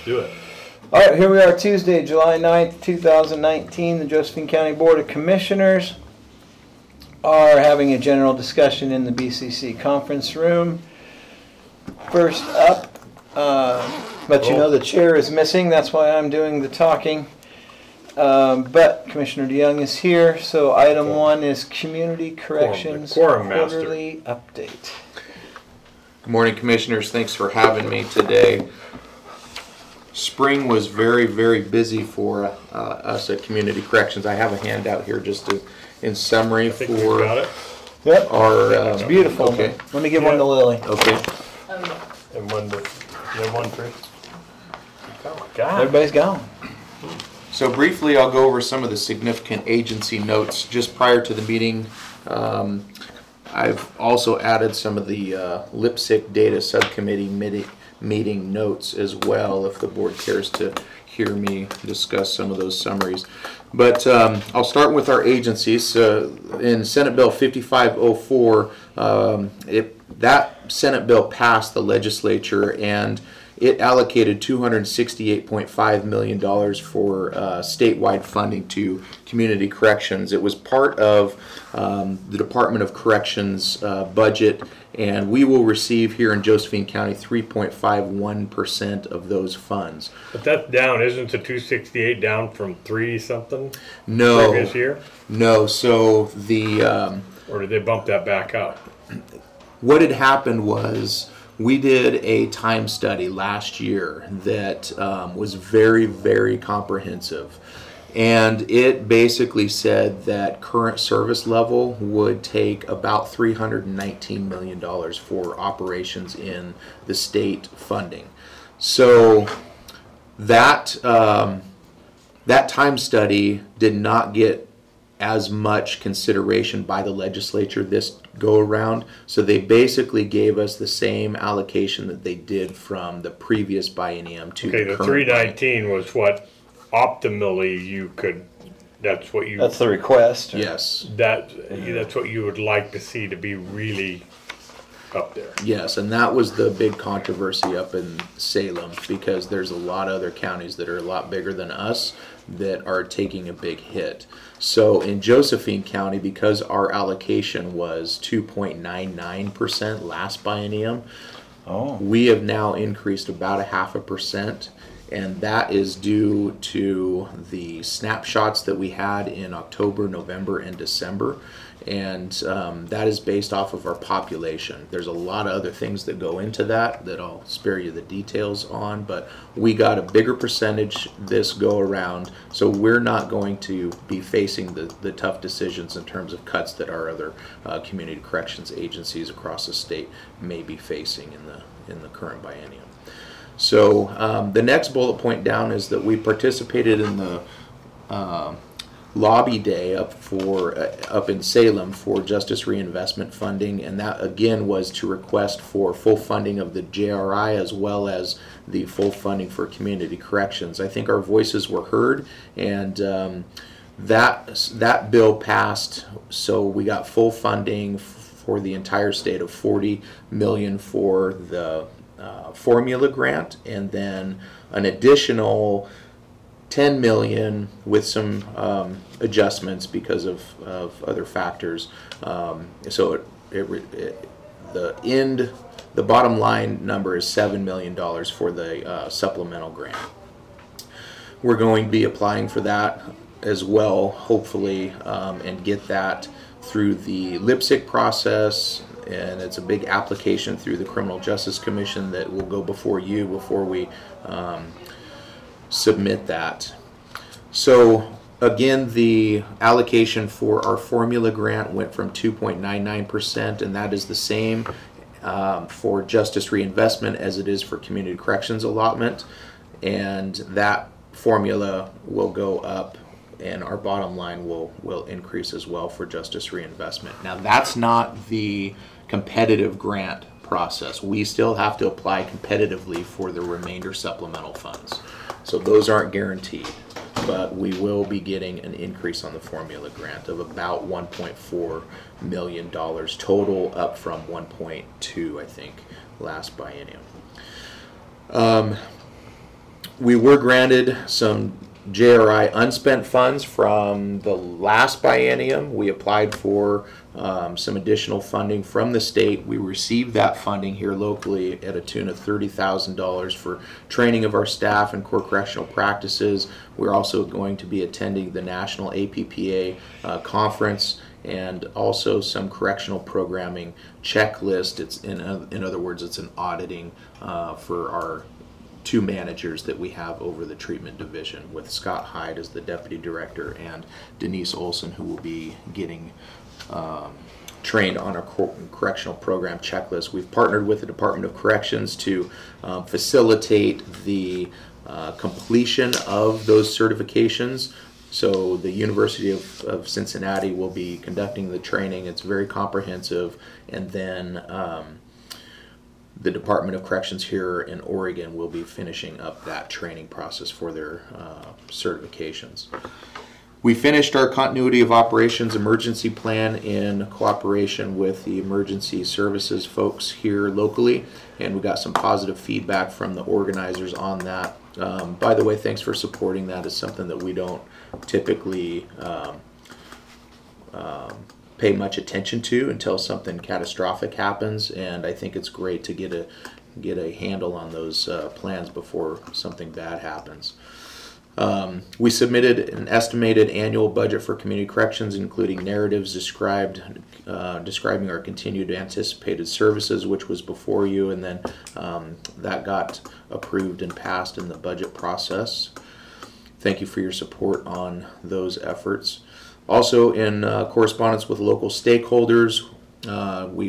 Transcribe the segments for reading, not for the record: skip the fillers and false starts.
Do it. All right, here we are, Tuesday, July 9th, 2019. The Josephine County Board of Commissioners are having a general discussion in the BCC conference room. First up, but you know the chair is missing, that's why I'm doing the talking. But Commissioner DeYoung is here, so item 1 is Community Corrections Quarterly Update. Good morning, Commissioners. Thanks for having me today. Spring was very, very busy for us at Community Corrections. I have a handout here just in summary for Yep. our... It's beautiful. Okay. Let me give one to Lily. Okay. And one for Oh my God. Everybody's gone. So briefly, I'll go over some of the significant agency notes just prior to the meeting. I've also added some of the LIPSIC data subcommittee meeting notes as well, if the board cares to hear me discuss some of those summaries. But I'll start with our agencies. In Senate Bill 5504, that Senate bill passed the legislature, and it allocated $268.5 million for statewide funding to community corrections. It was part of the Department of Corrections budget, and we will receive here in Josephine County 3.51% of those funds. But that's down, isn't the 268 down from 3 something? No. Previous year? No, so the... or did they bump that back up? What had happened was we did a time study last year that was very, very comprehensive. And it basically said that current service level would take about $319 million for operations in the state funding. So that time study did not get as much consideration by the legislature this go around. So they basically gave us the same allocation that they did from the previous biennium to the 319 was what optimally you could, that's the request. Yes. That's what you would like to see to be really up there. Yes, and that was the big controversy up in Salem, because there's a lot of other counties that are a lot bigger than us that are taking a big hit. So in Josephine County, because our allocation was 2.99% last biennium, we have now increased about 0.5%, and that is due to the snapshots that we had in October, November, and December. And that is based off of our population. There's a lot of other things that go into that I'll spare you the details on, but we got a bigger percentage this go around, so we're not going to be facing the tough decisions in terms of cuts that our other community corrections agencies across the state may be facing in the current biennium. So the next bullet point down is that we participated in the lobby day up in Salem for Justice Reinvestment Funding, and that again was to request for full funding of the JRI as well as the full funding for community corrections. I think our voices were heard, and that bill passed, so we got full funding for the entire state of $40 million for the formula grant, and then an additional $10 million with some adjustments because of other factors. So the bottom line number is $7 million for the supplemental grant. We're going to be applying for that as well, hopefully, and get that through the LIPSIC process. And it's a big application through the Criminal Justice Commission that will go before you before we submit that. So again, the allocation for our formula grant went from 2.99%, and that is the same for Justice Reinvestment as it is for Community Corrections allotment, and that formula will go up, and our bottom line will increase as well for Justice Reinvestment. Now, that's not the competitive grant process. We still have to apply competitively for the remainder supplemental funds. So those aren't guaranteed, but we will be getting an increase on the formula grant of about $1.4 million total, up from 1.2, I think, last biennium. We were granted some JRI unspent funds from the last biennium. We applied for some additional funding from the state. We received that funding here locally at a tune of $30,000 for training of our staff and core correctional practices. We're also going to be attending the National APPA conference, and also some correctional programming checklist. It's in other words, it's an auditing for our 2 managers that we have over the treatment division, with Scott Hyde as the deputy director and Denise Olson, who will be getting trained on our correctional program checklist. We've partnered with the Department of Corrections to facilitate the completion of those certifications. So the University of Cincinnati will be conducting the training. It's very comprehensive. And then the Department of Corrections here in Oregon will be finishing up that training process for their certifications. We finished our continuity of operations emergency plan in cooperation with the emergency services folks here locally, and we got some positive feedback from the organizers on that. By the way, thanks for supporting that. It's something that we don't typically pay much attention to until something catastrophic happens, and I think it's great to get a handle on those plans before something bad happens. We submitted an estimated annual budget for community corrections, including narratives describing our continued anticipated services, which was before you, and then that got approved and passed in the budget process. Thank you for your support on those efforts. Also, in correspondence with local stakeholders, we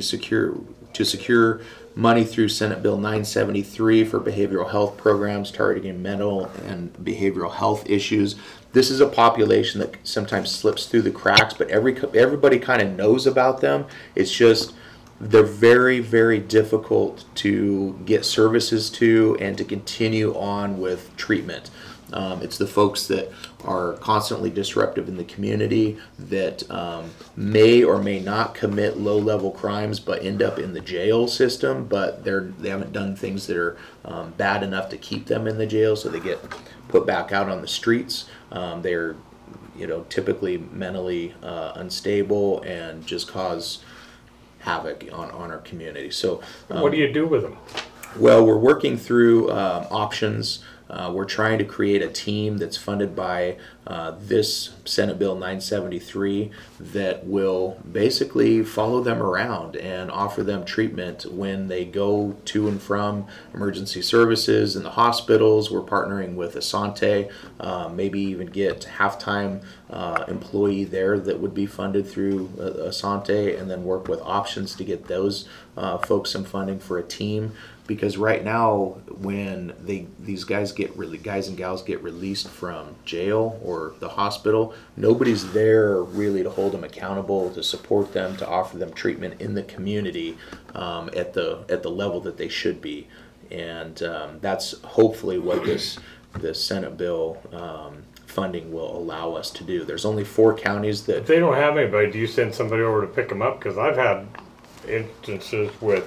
secure money through Senate Bill 973 for behavioral health programs targeting mental and behavioral health issues. This is a population that sometimes slips through the cracks, but everybody kind of knows about them. It's just they're very, very difficult to get services to and to continue on with treatment. It's the folks that are constantly disruptive in the community, that may or may not commit low-level crimes but end up in the jail system, but they haven't done things that are bad enough to keep them in the jail, so they get put back out on the streets. They're typically mentally unstable and just cause havoc on our community. So what do you do with them? Well, we're working through options. We're trying to create a team that's funded by this Senate Bill 973 that will basically follow them around and offer them treatment when they go to and from emergency services and the hospitals. We're partnering with Asante, maybe even get half-time employee there that would be funded through Asante, and then work with options to get those folks some funding for a team. Because right now, when these guys and gals get released from jail or the hospital, nobody's there really to hold them accountable, to support them, to offer them treatment in the community at the level that they should be, and that's hopefully what this Senate bill funding will allow us to do. There's only 4 counties that. If they don't have anybody, do you send somebody over to pick them up? Because I've had instances with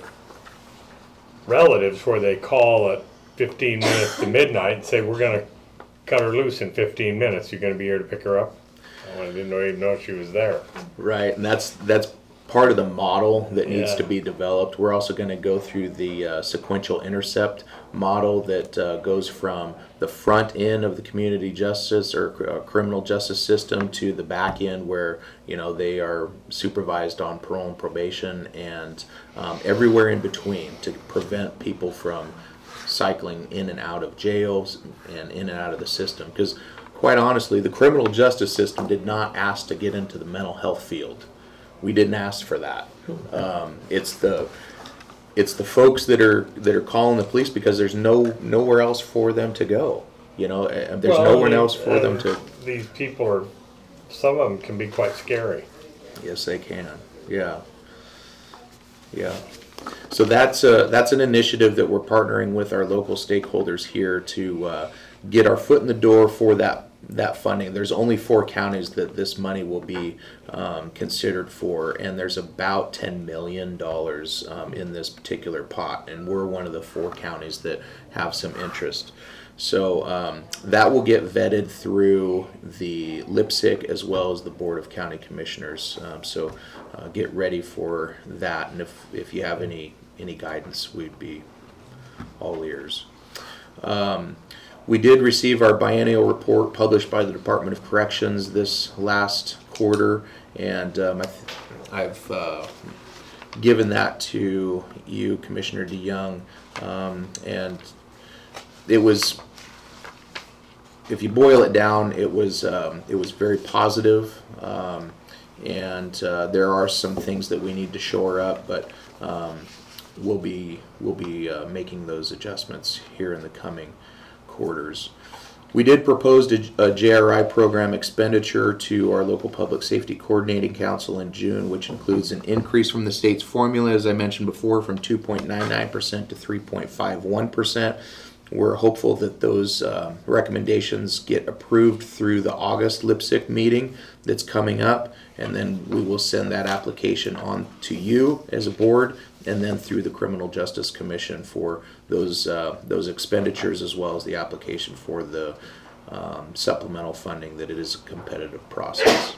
relatives where they call at 15 minutes to midnight and say, we're going to cut her loose in 15 minutes. You're going to be here to pick her up? I didn't even know she was there. Right, and that's part of the model that needs to be developed. We're also going to go through the sequential intercept model that goes from the front end of the community justice or criminal justice system to the back end where they are supervised on parole and probation and everywhere in between to prevent people from cycling in and out of jails and in and out of the system. Because quite honestly, the criminal justice system did not ask to get into the mental health field. We didn't ask for that. It's the folks that are calling the police because there's nowhere else for them to go. There's nowhere else for them to. These people are. Some of them can be quite scary. Yes, they can. Yeah. So that's an initiative that we're partnering with our local stakeholders here to get our foot in the door for that funding. There's only 4 counties that this money will be considered for, and there's about $10 million in this particular pot, and we're one of the 4 counties that have some interest. So that will get vetted through the LIPSIC as well as the Board of County Commissioners. So get ready for that, and if you have any guidance, we'd be all ears. We did receive our biennial report published by the Department of Corrections this last quarter, and I've given that to you, Commissioner DeYoung, and it was, if you boil it down, it was very positive, and there are some things that we need to shore up, but we'll be making those adjustments here in the coming quarters. We did propose a JRI program expenditure to our local public safety coordinating council in June, which includes an increase from the state's formula, as I mentioned before, from 2.99% to 3.51%. We're hopeful that those recommendations get approved through the August LIPSIC meeting that's coming up, and then we will send that application on to you as a board, and then through the Criminal Justice Commission for those expenditures, as well as the application for the supplemental funding, that it is a competitive process.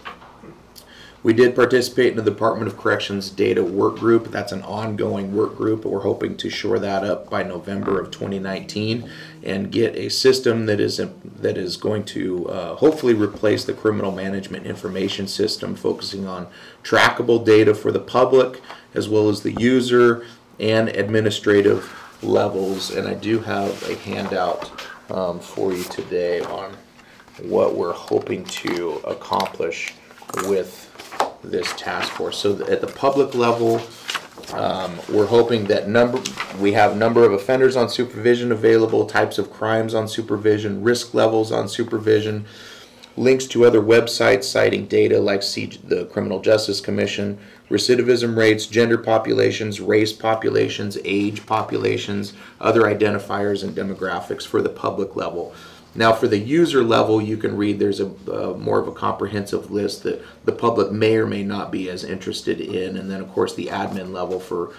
We did participate in the Department of Corrections data work group. That's an ongoing work group. We're hoping to shore that up by November of 2019 and get a system that is going to hopefully replace the criminal management information system, focusing on trackable data for the public as well as the user and administrative levels. And I do have a handout for you today on what we're hoping to accomplish with this task force. So at the public level, we're hoping that we have number of offenders on supervision available, types of crimes on supervision, risk levels on supervision, links to other websites citing data like the Criminal Justice Commission, recidivism rates, gender populations, race populations, age populations, other identifiers and demographics for the public level. Now for the user level, you can read there's a more of a comprehensive list that the public may or may not be as interested in, and then of course the admin level for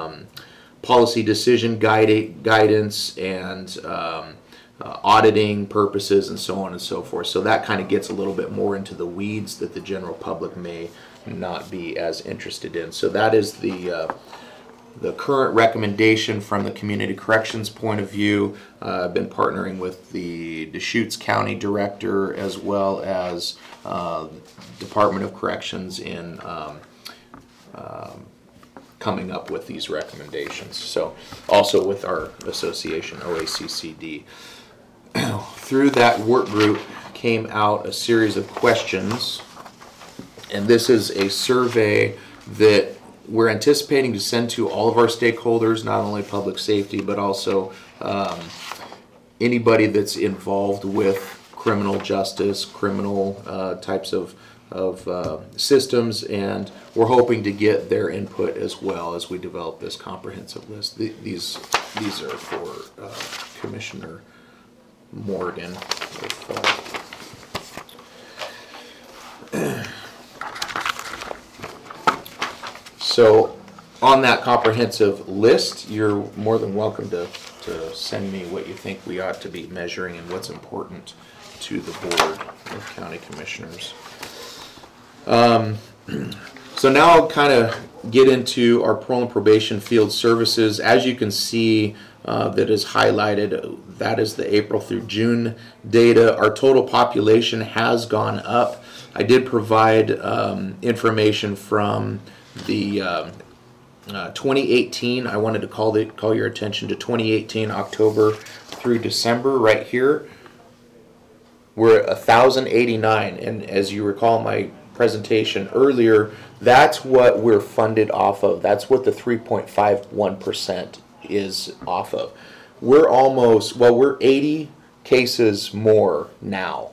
policy decision guidance and auditing purposes and so on and so forth. So that kind of gets a little bit more into the weeds that the general public may not be as interested in. So that is the current recommendation from the Community Corrections point of view. I've been partnering with the Deschutes County Director as well as Department of Corrections in coming up with these recommendations. So also with our association, OACCD. Through that work group came out a series of questions, and this is a survey that we're anticipating to send to all of our stakeholders, not only public safety, but also anybody that's involved with criminal justice, criminal types of systems, and we're hoping to get their input as well as we develop this comprehensive list. These are for Commissioner Morgan. So on that comprehensive list, you're more than welcome to send me what you think we ought to be measuring and what's important to the Board of County Commissioners. So now I'll kind of get into our parole and probation field services. As you can see, that is highlighted, that is the April through June data. Our total population has gone up. I did provide information from the 2018. I wanted to call your attention to 2018 October through December right here. We're at 1,089, and as you recall my presentation earlier, that's what we're funded off of. That's what the 3.51% is off of. We're 80 cases more now.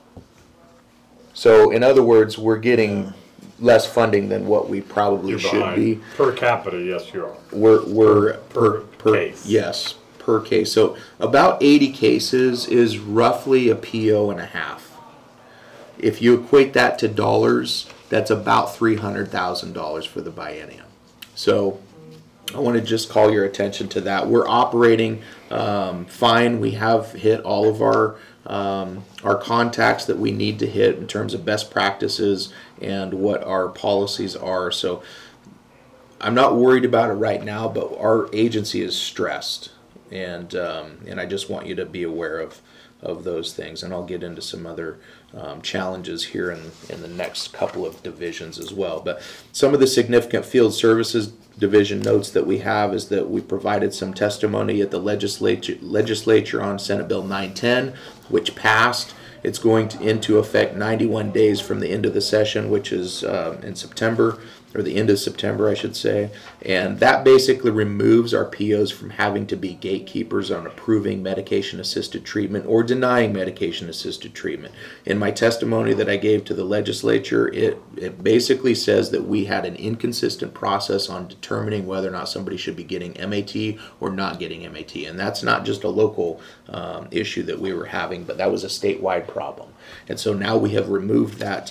So in other words, we're getting less funding than what we probably should be. Per capita, yes, you are. We're per case. Yes, per case. So about 80 cases is roughly a PO and a half. If you equate that to dollars, that's about $300,000 for the biennium. So I want to just call your attention to that. We're operating fine. We have hit all of our contacts that we need to hit in terms of best practices and what our policies are. So I'm not worried about it right now, but our agency is stressed, and I just want you to be aware of those things. And I'll get into some other challenges here in the next couple of divisions as well. But some of the significant field services division notes that we have is that we provided some testimony at the legislature on Senate Bill 910, which passed. It's going into effect 91 days from the end of the session, which is in September, or the end of September, I should say. And that basically removes our POs from having to be gatekeepers on approving medication-assisted treatment or denying medication-assisted treatment. In my testimony that I gave to the legislature, it basically says that we had an inconsistent process on determining whether or not somebody should be getting MAT or not getting MAT. And that's not just a local issue that we were having, but that was a statewide problem. And so now we have removed that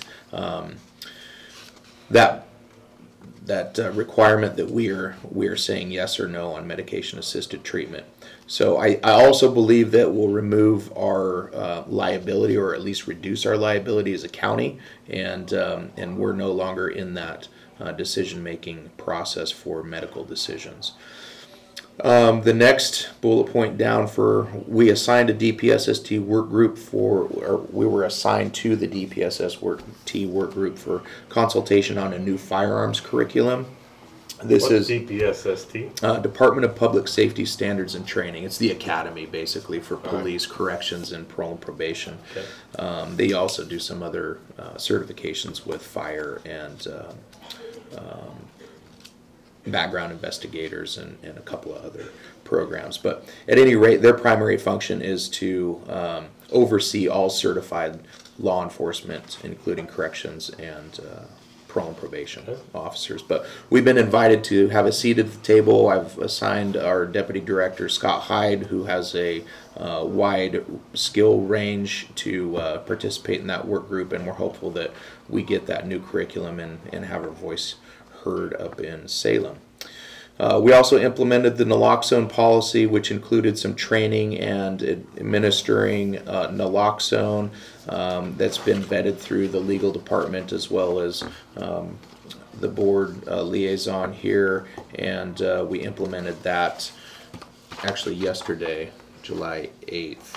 requirement that we are saying yes or no on medication-assisted treatment. So I also believe that we'll remove our liability, or at least reduce our liability as a county, and we're no longer in that decision-making process for medical decisions. The next bullet point down we assigned a DPSST work group we were assigned to the DPSST work group for consultation on a new firearms curriculum. What's DPSST? Department of Public Safety Standards and Training. It's the academy, basically, for police, corrections, and parole and probation. Okay. They also do some other certifications with fire and background investigators and a couple of other programs. But at any rate, their primary function is to oversee all certified law enforcement, including corrections and parole and probation officers. But we've been invited to have a seat at the table. I've assigned our deputy director, Scott Hyde, who has a wide skill range to participate in that work group, and we're hopeful that we get that new curriculum and have our voice heard up in Salem. We also implemented the naloxone policy, which included some training and administering naloxone that's been vetted through the legal department as well as the board liaison here, and we implemented that actually yesterday, July 8th.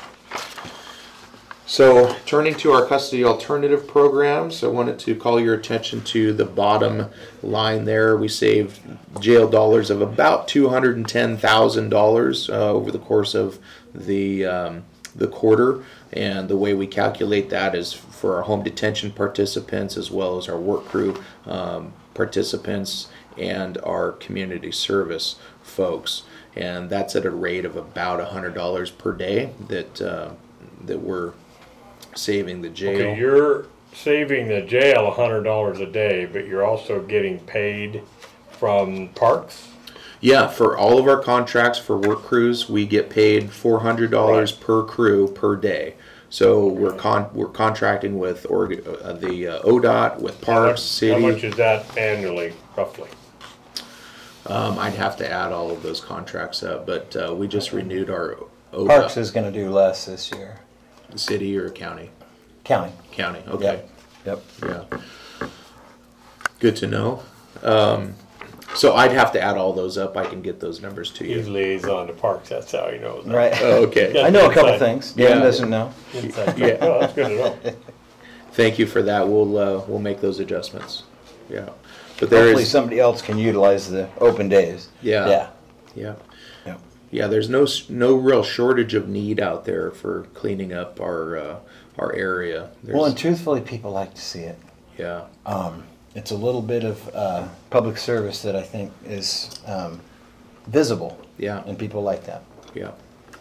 So, turning to our custody alternative programs, I wanted to call your attention to the bottom line there. We saved jail dollars of about $210,000 over the course of the quarter, and the way we calculate that is for our home detention participants as well as our work crew participants and our community service folks, and that's at a rate of about $100 per day that we're saving the jail. Okay, you're saving the jail $100 a day, but you're also getting paid from parks? Yeah, for all of our contracts for work crews, we get paid $400 per crew per day. So we're contracting with the ODOT, with parks, city. How much is that annually, roughly? I'd have to add all of those contracts up, but we just renewed our ODOT. Parks is going to do less this year. City or county? County. County, okay. Yep. Yeah. Good to know. So I'd have to add all those up. I can get those numbers to He's you. liaison to parks, that's how you know that. Right. Oh, okay. I know a couple things. Dan Yeah. doesn't know. Yeah. Oh, that's good to know. Thank you for that. We'll make those adjustments. Yeah. But there Hopefully is somebody else can utilize the open days. Yeah. Yeah. Yeah. Yeah. Yeah, there's no real shortage of need out there for cleaning up our area. Well, and truthfully, people like to see it. Yeah. It's a little bit of public service that I think is visible. Yeah. And people like that. Yeah.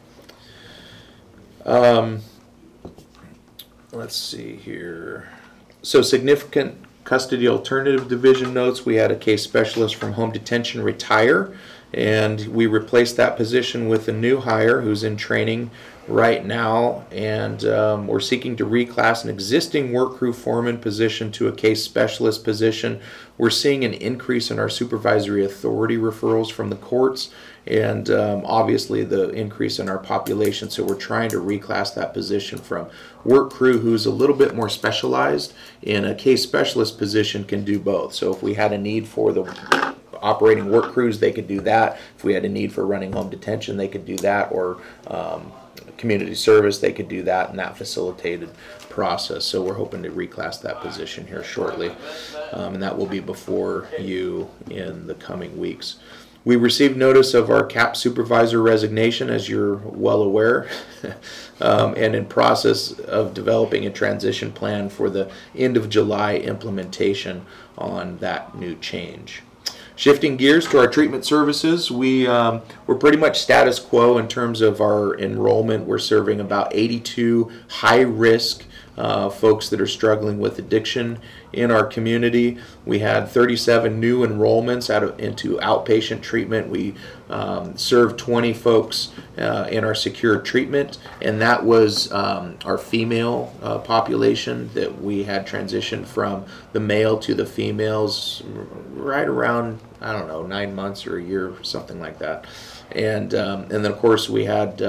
Let's see here. So significant custody alternative division notes. We had a case specialist from home detention retire, and we replaced that position with a new hire who's in training right now, and we're seeking to reclass an existing work crew foreman position to a case specialist position. We're seeing an increase in our supervisory authority referrals from the courts, and obviously the increase in our population, so we're trying to reclass that position from work crew, who's a little bit more specialized, in a case specialist position can do both. So if we had a need for the operating work crews, they could do that. If we had a need for running home detention, they could do that, or community service, they could do that in that facilitated process. So we're hoping to reclass that position here shortly, and that will be before you in the coming weeks. We received notice of our CAP supervisor resignation, as you're well aware, and in process of developing a transition plan for the end of July implementation on that new change. Shifting gears to our treatment services, we're pretty much status quo in terms of our enrollment. We're serving about 82 high-risk folks that are struggling with addiction in our community. We had 37 new enrollments into outpatient treatment. We served 20 folks in our secured treatment, and that was our female population that we had transitioned from the male to the females right around, 9 months or a year, something like that. And then of course we had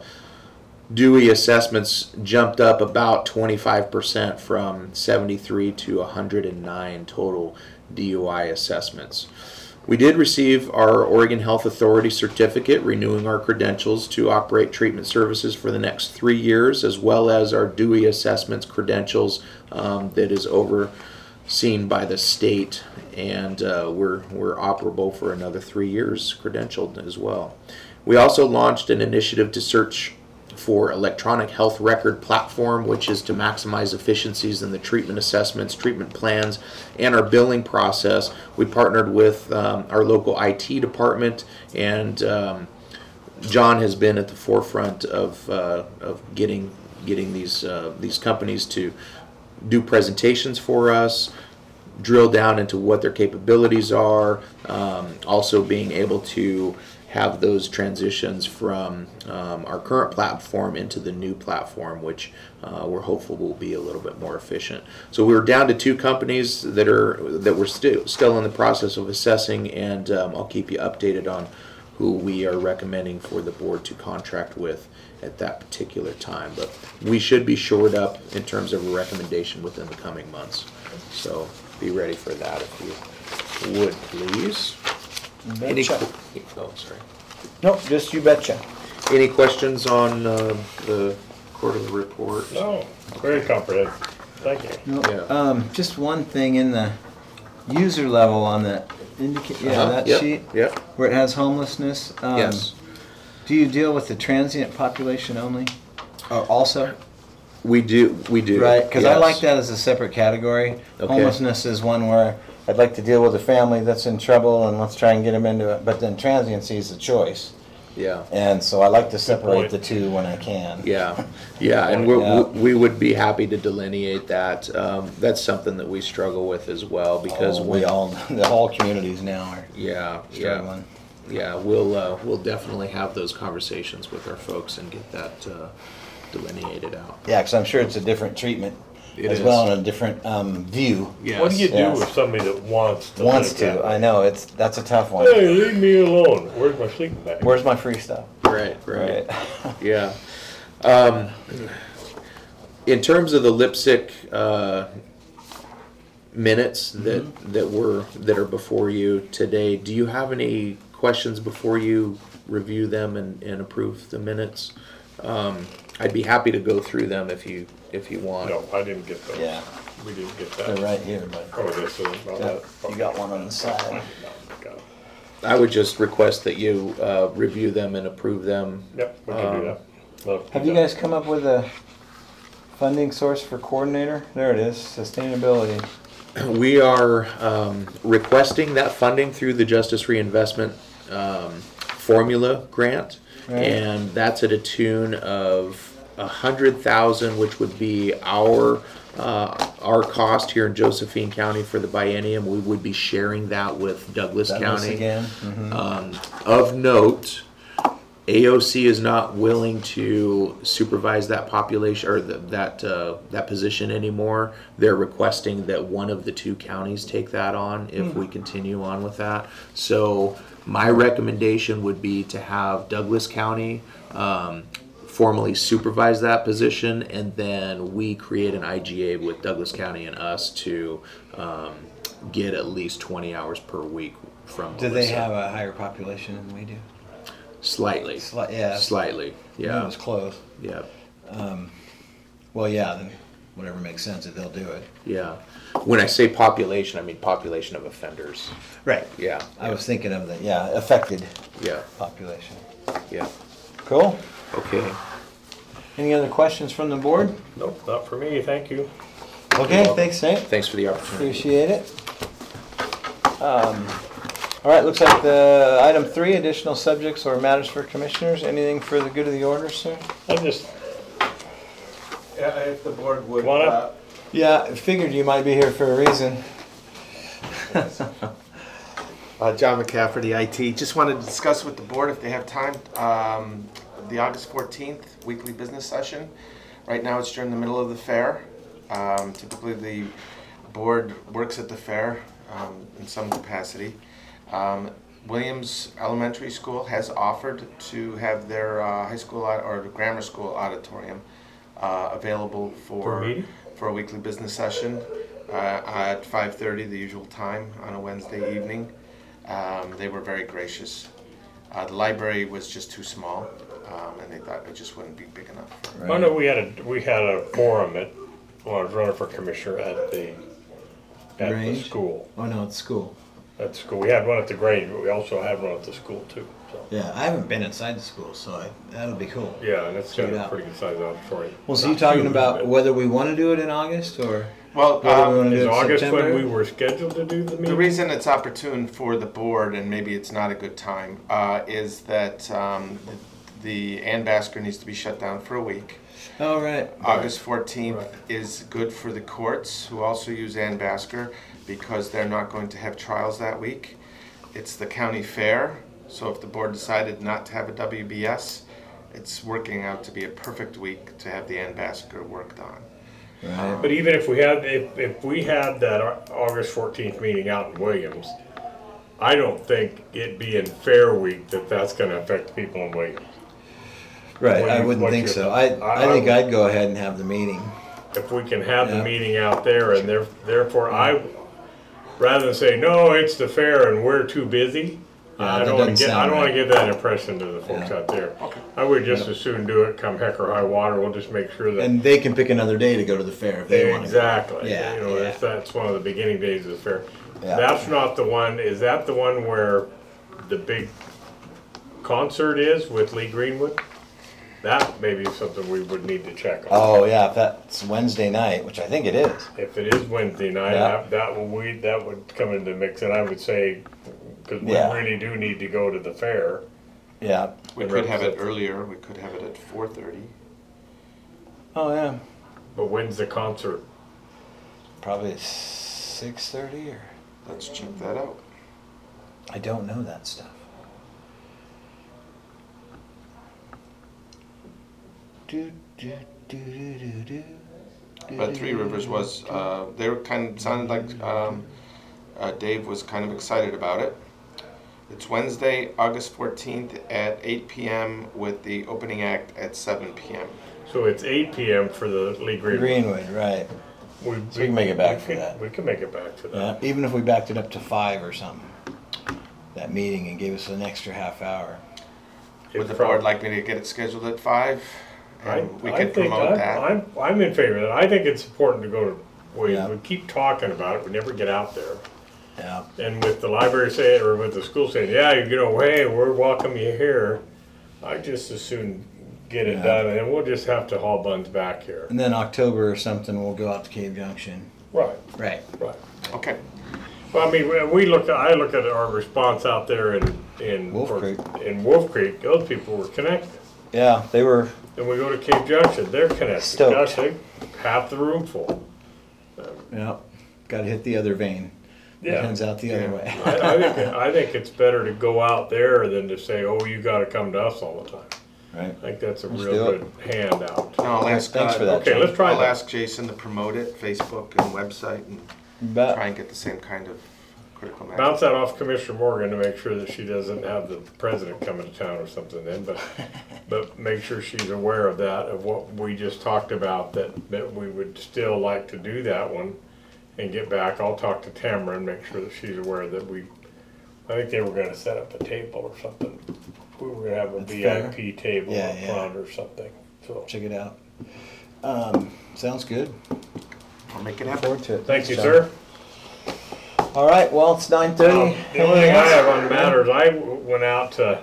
Dewey assessments jumped up about 25% from 73 to 109 total DUI assessments. We did receive our Oregon Health Authority certificate renewing our credentials to operate treatment services for the next 3 years, as well as our Dewey assessments credentials that is overseen by the state, and we're operable for another 3 years credentialed as well. We also launched an initiative to search for electronic health record platform, which is to maximize efficiencies in the treatment assessments, treatment plans, and our billing process. We partnered with our local IT department, and John has been at the forefront of getting these companies to do presentations for us, drill down into what their capabilities are, also being able to have those transitions from our current platform into the new platform, which we're hopeful will be a little bit more efficient. So we were down to 2 companies that we're still in the process of assessing, and I'll keep you updated on who we are recommending for the board to contract with at that particular time. But we should be shored up in terms of a recommendation within the coming months. So be ready for that if you would, please. Oh, sorry. Nope, just you betcha. Any questions on the quarterly report? No, very comprehensive. Thank you. Nope. Yeah. Just one thing in the user level on the that Yep. sheet Yep. where it has homelessness. Yes. Do you deal with the transient population only, or also? We do. Right, because I yes. like that as a separate category. Okay. Homelessness is one where I'd like to deal with a family that's in trouble and let's try and get them into it. But then transiency is a choice. Yeah. And so I like to separate point. the two when I can. Yeah, and we would be happy to delineate that. That's something that we struggle with as well, because the whole communities now are yeah, struggling. we'll definitely have those conversations with our folks and get that delineated out. Yeah, because I'm sure it's a different treatment It as is. well, and a different view. Yes. What do you do Yes. with somebody that wants to? Wants live to. that way? I know that's a tough one. Hey, leave me alone. Where's my sleeping bag? Where's my free stuff? Right. Yeah. In terms of the LIPSIC minutes that are before you today, do you have any questions before you review them and approve the minutes? I'd be happy to go through them if you want. No, I didn't get those. Yeah, We didn't get that. they're right here, but Oh, this is about that. you got one on the side. No, got it. I would just request that you review them and approve them. Yep, we can do that. Love to Have do you that. guys come up with a funding source for coordinator? There it is, sustainability. We are requesting that funding through the Justice Reinvestment Formula Grant, Right. and that's at a tune of $100,000, which would be our cost here in Josephine County for the biennium. We would be sharing that with Douglas Douglas County. again. Mhm. Of note, AOC is not willing to supervise that population or that position anymore. They're requesting that one of the two counties take that on if we continue on with that. So my recommendation would be to have Douglas County formally supervise that position, and then we create an IGA with Douglas County and us to get at least 20 hours per week from Do they Melissa. have a higher population than we do? Slightly. Yeah. Slightly. Yeah. It was close. Yeah. Well, yeah, then whatever makes sense, if they'll do it. Yeah. When I say population, I mean population of offenders. Right. Yeah. I was thinking of the, affected Yeah. population. Yeah. Cool. Okay. Any other questions from the board? Nope, not for me, thank you. Okay, welcome. thanks, Nate. Thanks for the opportunity. Appreciate it. All right, looks like the item 3, additional subjects or matters for commissioners. Anything for the good of the order, sir? I just, Yeah, if the board would. Come on up. Yeah, I figured you might be here for a reason. John McCafferty, IT. Just wanted to discuss with the board, if they have time, the August 14th weekly business session. Right now, it's during the middle of the fair. Typically, the board works at the fair in some capacity. Williams Elementary School has offered to have their high school or grammar school auditorium available For a meeting? for a weekly business session at 5:30, the usual time on a Wednesday evening. They were very gracious. The library was just too small, and they thought it just wouldn't be big enough. I know we had a forum at, when I was running for commissioner at the Grange? school. Oh, no, it's school. At school, we had one at the Grange, but we also had one at the school too, so. Yeah, I haven't been inside the school, so that'll be cool. Yeah, and it's Check got it a out. pretty good size auditorium. Was Not he talking huge, about but- whether we want to do it in August or Well, whether we want to Is do it in August September? when we were scheduled to do the meeting? the reason it's opportune for the board, and maybe it's not a good time, is that the Ann Basker needs to be shut down for a week. Oh, right. August 14th Right. is good for the courts, who also use Ann Basker, because they're not going to have trials that week. It's the county fair, so if the board decided not to have a WBS, it's working out to be a perfect week to have the Ann Basker worked on. Right. But even if we had, if we had that August 14th meeting out in Williams, I don't think it being Fair Week that's gonna affect people in Williams. Right, What I you- wouldn't what's think your so. thought? I think I'd go ahead and have the meeting. If we can have the Yeah. meeting out there and therefore rather than say, no, it's the fair and we're too busy, Yeah, I that don't wanna doesn't get, I sound don't wanna right. give that impression to the folks Yeah. out there. I would just as soon do it come heck or high water, we'll just make sure that. And they can pick another day to go to the fair if they want to. Exactly. Yeah, You know, yeah. if that's one of the beginning days of the fair. Yeah. That's not the one, is that the one where the big concert is with Lee Greenwood? That may be something we would need to check on. Oh, yeah, if that's Wednesday night, which I think it is. If it is Wednesday night, Yeah. that would come into the mix, and I would say, because we Yeah. really do need to go to the fair. Yeah. We And could have it represent- earlier, we could have it at 4:30. Oh, yeah. But when's the concert? Probably 6:30 or. Let's check that out. I don't know that stuff. Do, do, do, do, do, do. But Three Rivers was, they were sounded like Dave was kind of excited about it. It's Wednesday, August 14th at 8 p.m. with the opening act at 7 p.m. So it's 8 p.m. for the Lee Greenwood. Greenwood, right. So we can make it back for that. We can make it back for that. Yeah, even if we backed it up to 5 or something, that meeting, and gave us an extra half hour. Would the board like me to get it scheduled at 5? And we I could think promote that. I'm in favor of that. I think it's important to go to Williams. Yeah. We keep talking about it, we never get out there. Yeah. And with the library saying, or with the school saying, yeah, you know, hey, we're welcome you here, I just as soon get it Yeah. done, and then we'll just have to haul buns back here. And then October or something, we'll go out to Cave Junction. Right, Right. right. Okay. Well, I mean, I look at our response out there in Wolf Creek. In Wolf Creek, those people were connected. Yeah, they were. Then we go to Cave Junction, they're connected. Stoked. Gosh, they half the room full. Yeah. Got to hit the other vein. Yeah. It turns out the other way. I think it's better to go out there than to say, oh, you gotta come to us all the time. Right. I think that's a Let's real do good handout. No, I'll ask, Thanks for that. Okay, let's try I'll that. ask Jason to promote it, Facebook and website, and But try and get the same kind of critical mass. Bounce that off Commissioner Morgan to make sure that she doesn't have the president coming to town or something then, but make sure she's aware of that, of what we just talked about, that we would still like to do that one and get back. I'll talk to Tamara and make sure that she's aware that I think they were gonna set up a table or something. We were gonna have a That's fair. VIP table Yeah, up yeah. front or something, so. check it out. Sounds good. I'll make it Look happen. forward to it. Thank you, John. sir. All right. Well, it's 9:30. The only thing I have on matters, I went out to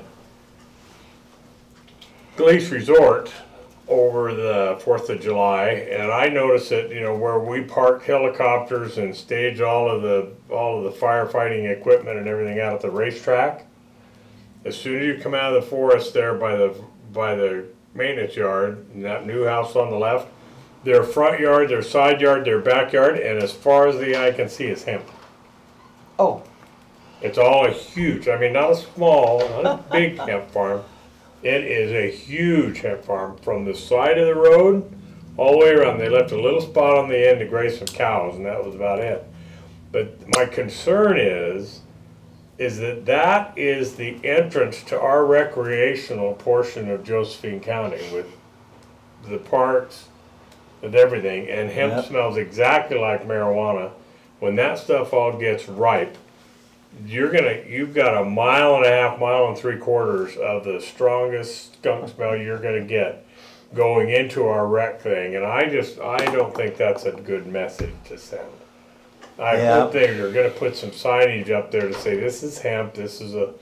Glace Resort over the 4th of July, and I noticed that, where we park helicopters and stage all of the firefighting equipment and everything out at the racetrack, as soon as you come out of the forest there by the maintenance yard, and that new house on the left, their front yard, their side yard, their backyard, and as far as the eye can see is hemp. Oh, It's all a huge, not a small, not a big hemp farm. It is a huge hemp farm from the side of the road all the way around. They left a little spot on the end to graze some cows, and that was about it. But my concern is that is the entrance to our recreational portion of Josephine County with the parks, with everything, and hemp Yep. smells exactly like marijuana. When that stuff all gets ripe, you've got a mile and a half, mile and 3/4 of the strongest skunk smell you're gonna get going into our rec thing, and I don't think that's a good message to send. I Yeah. hope they're gonna put some signage up there to say this is hemp, this is a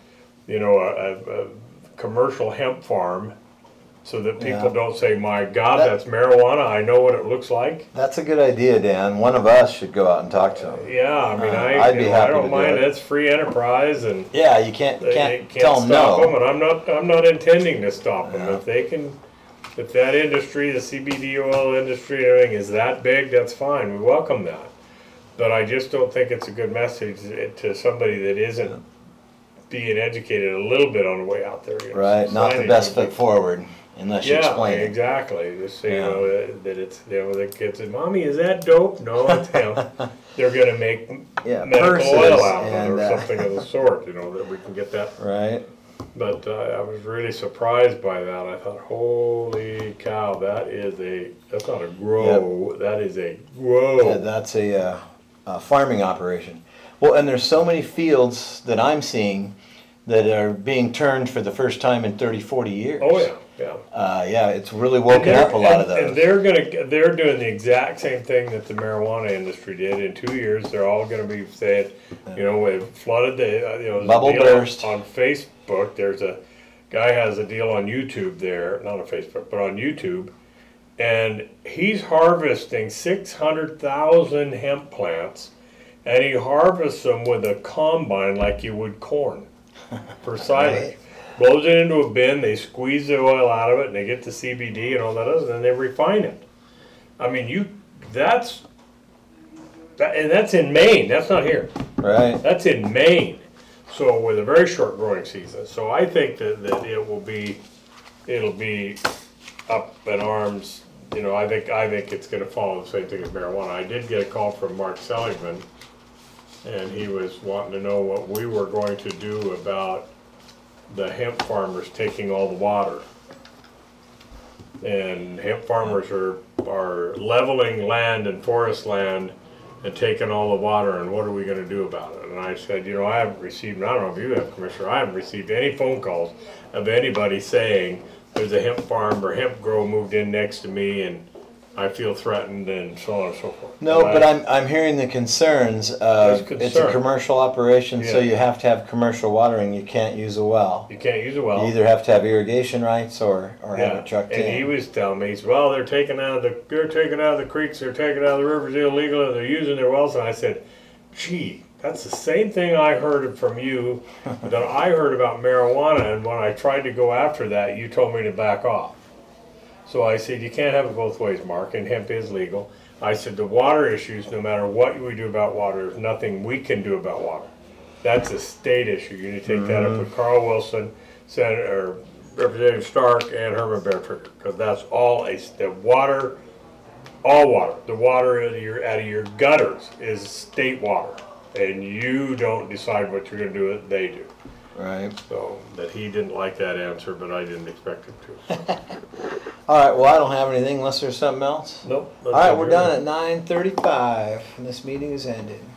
commercial hemp farm, so that people Yeah. don't say, my God, That- that's marijuana, I know what it looks like. that's a good idea, Dan. One of us should go out and talk to them. Yeah, I'd be I happy to don't do mind, it. that's free enterprise, and Yeah, you can't they tell them stop them, no. and I'm not intending to stop them. Yeah. If that industry, the CBD oil industry, and everything is that big, that's fine. We welcome that. But I just don't think it's a good message to somebody that isn't being educated a little bit on the way out there. Right, not the Signage best would foot be- forward unless you explain it. exactly. Just say, Yeah. that it's, the kids say, Mommy, is that dope? No, it's hemp. They're gonna make Yeah, medical purses oil out of it and, or something of the sort, that we can get that. Right. But I was really surprised by that. I thought, holy cow, that's not a grow, that is a grow. Yeah, that's a farming operation. Well, and there's so many fields that I'm seeing that are being turned for the first time in 30, 40 years. Oh, yeah. Yeah, it's really woken up a lot of those. And they're doing the exact same thing that the marijuana industry did. In 2 years, they're all gonna be saying, we've flooded there's a Bubble deal burst. on Facebook. There's a guy has a deal on YouTube there, not on Facebook, but on YouTube, and he's harvesting 600,000 hemp plants, and he harvests them with a combine like you would corn for silage. Right. Blows it into a bin, they squeeze the oil out of it, and they get the CBD and all that other, and then they refine it. That's in Maine, that's not here. Right. That's in Maine. So with a very short growing season. So I think that it'll be up in arms. I think it's gonna follow the same thing as marijuana. I did get a call from Mark Seligman, and he was wanting to know what we were going to do about the hemp farmers taking all the water. And hemp farmers are leveling land and forest land and taking all the water, and what are we gonna do about it? And I said, I haven't received, I don't know if you have, Commissioner, I haven't received any phone calls of anybody saying there's a hemp farm or hemp grow moved in next to me and I feel threatened and so on and so forth. No, but I'm hearing the concerns of There's it's a concern. commercial operation, so Yeah. you have to have commercial watering. You can't use a well. You can't use a well. You either have to have irrigation rights or have it trucked and in. he was telling me, he said, well, they're taking out of the creeks, they're taking out of the rivers illegally, and they're using their wells. And I said, gee, that's the same thing I heard from you that I heard about marijuana, and when I tried to go after that, you told me to back off. So I said, you can't have it both ways, Mark, and hemp is legal. I said, the water issues, no matter what we do about water, there's nothing we can do about water. That's a state issue. You need to take that up with Carl Wilson, Senator, Representative Stark, and Herman Bear Trigger, because that's all the water, all water. The water out of your gutters is state water, and you don't decide what you're going to do with it, they do. Right. So that he didn't like that answer, but I didn't expect him to. All right, well, I don't have anything unless there's something else. Nope. All right, we're done at 9:35, and this meeting is ended.